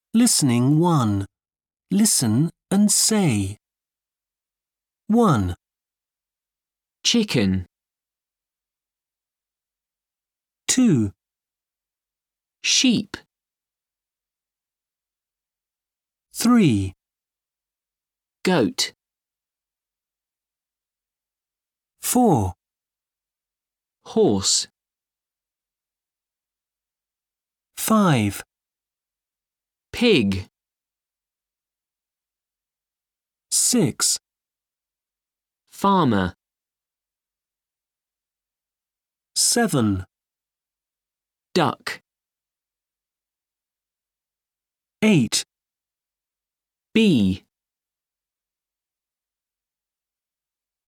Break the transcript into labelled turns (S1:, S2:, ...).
S1: Listening 1. Listen and say. 1,
S2: chicken,
S1: 2,
S2: sheep,
S1: 3,
S2: goat,
S1: 4,
S2: horse,
S1: 5,
S2: pig,
S1: 6,
S2: farmer,
S1: 7,
S2: duck,
S1: 8,
S2: bee.